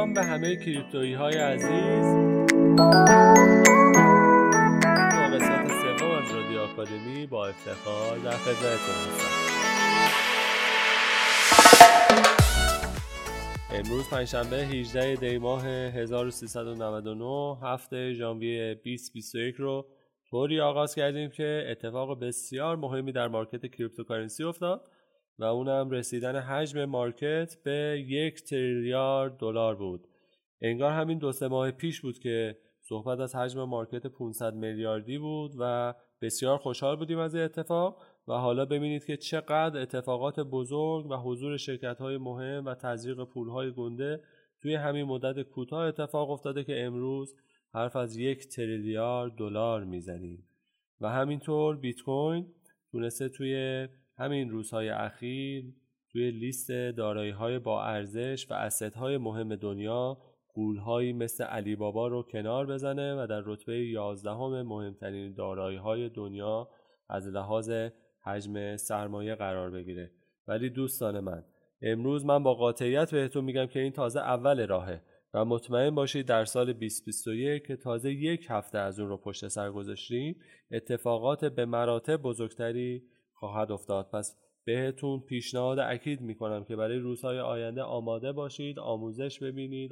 سلام به همه کریپتویی های عزیز. با قسمت سوم از رادیو آکادمی با افتخار در خدمتتون هستم. امروز پنجشنبه 18 دی ماه 1399 هفته ژانویه 2021 رو طوری آغاز کردیم که اتفاق بسیار مهمی در مارکت کریپتوکارنسی افتاد و اونم رسیدن حجم مارکت به 1 تریلیارد دلار بود. انگار همین 2-3 ماه پیش بود که صحبت از حجم مارکت 500 میلیاردی بود و بسیار خوشحال بودیم از این اتفاق و حالا ببینید که چقدر اتفاقات بزرگ و حضور شرکت‌های مهم و تزریق پول‌های گنده توی همین مدت کوتاه اتفاق افتاده که امروز حرف از 1 تریلیارد دلار میزنیم. و همینطور بیت کوین تونسته توی همین روزهای اخیر توی لیست دارایی‌های با ارزش و اسیدهای مهم دنیا غول‌هایی مثل علی بابا رو کنار بزنه و در رتبه 11 مهمترین دارایی‌های دنیا از لحاظ حجم سرمایه قرار بگیره. ولی دوستان من، امروز من با قاطعیت بهتون میگم که این تازه اول راهه و مطمئن باشید در سال 2021 که تازه 1 هفته از اون رو پشت سر گذاشتیم اتفاقات به مراتب بزرگتری خواهد افتاد. پس بهتون پیشنهاد اکید میکنم که برای روزهای آینده آماده باشید، آموزش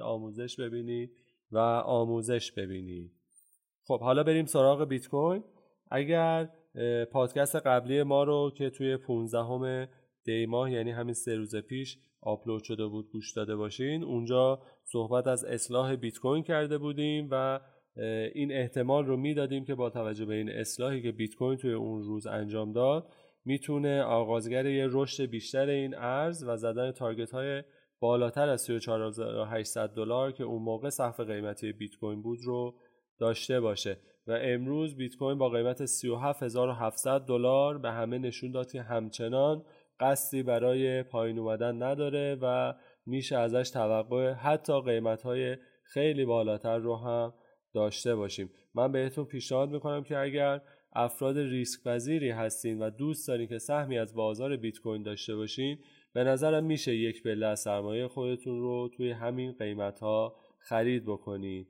ببینید و آموزش ببینید. خب حالا بریم سراغ بیت کوین. اگر پادکست قبلی ما رو که توی 15 دی ماه یعنی همین 3 روز پیش آپلود شده بود گوش داده باشین، اونجا صحبت از اصلاح بیت کوین کرده بودیم و این احتمال رو میدادیم که با توجه به این اصلاحی که بیت کوین توی اون روز انجام داد میتونه آغازگر یه رشد بیشتر این ارز و زدن تارگت های بالاتر از 34800 دلار که اون موقع سقف قیمتی بیت کوین بود رو داشته باشه. و امروز بیت کوین با قیمت 37700 دلار به همه نشون داد که همچنان قصدی برای پایین اومدن نداره و میشه ازش توقع حتی قیمت‌های خیلی بالاتر رو هم داشته باشیم. من بهتون پیشنهاد میکنم که اگر افراد ریسک پذیری هستین و دوست دارین که سهمی از بازار بیت کوین داشته باشین، به نظرم میشه یک پله از سرمایه خودتون رو توی همین قیمت‌ها خرید بکنید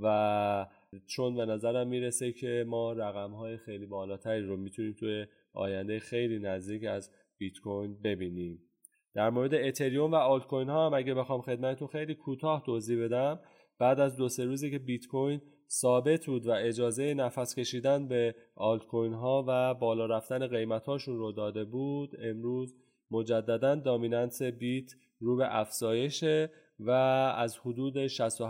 و چون به نظرم میرسه که ما رقم‌های خیلی بالاتری رو میتونیم توی آینده خیلی نزدیک از بیت کوین ببینیم. در مورد اتریوم و آلت کوین ها هم اگه بخوام خدمتتون خیلی کوتاه توضیح بدم، بعد از 2-3 روزی که بیت کوین ثابت بود و اجازه نفس کشیدن به آلت کوین ها و بالا رفتن قیمت هاشون رو داده بود، امروز مجددا دامیننس بیت رو به افزایشه و از حدود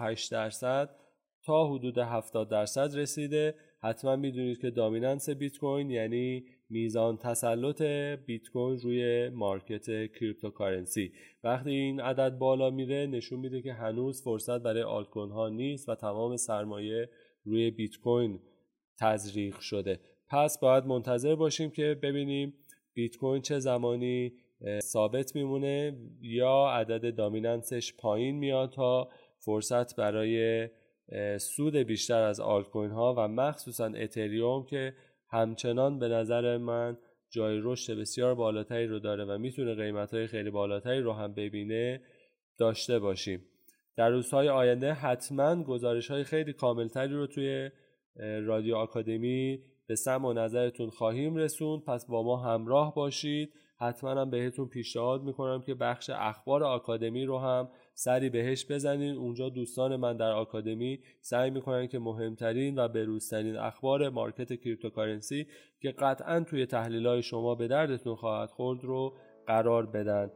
68% تا حدود 70% رسیده. حتما میدونید که دامیننس بیت کوین یعنی میزان تسلط بیت کوین روی مارکت کریپتوکارنسی. وقتی این عدد بالا میره نشون میده که هنوز فرصت برای آلت کوین ها نیست و تمام سرمایه روی بیت کوین تزریق شده. پس باید منتظر باشیم که ببینیم بیت کوین چه زمانی ثابت میمونه یا عدد دامیننسش پایین میاد تا فرصت برای سود بیشتر از آلت کوین ها و مخصوصا اتریوم که همچنان به نظر من جای رشد بسیار بالاتری رو داره و میتونه قیمت‌های خیلی بالاتری رو هم ببینه داشته باشیم. در روزهای آینده حتما گزارش‌های خیلی کاملتری رو توی رادیو آکادمی به سمع و نظرتون خواهیم رسوند. پس با ما همراه باشید. حتما هم بهتون پیشنهاد میکنم که بخش اخبار آکادمی رو هم سری بهش بزنین. اونجا دوستان من در آکادمی سعی میکنن که مهمترین و بروزترین اخبار مارکت کریپتوکارنسی که قطعا توی تحلیل‌های شما به دردتون خواهد خورد رو قرار بدن.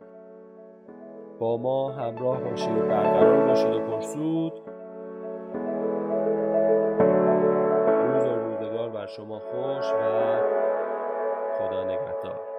با ما همراه باشید، برقرار باشید و پرسود. روز و روزگار بر شما خوش و خدا نگهدار.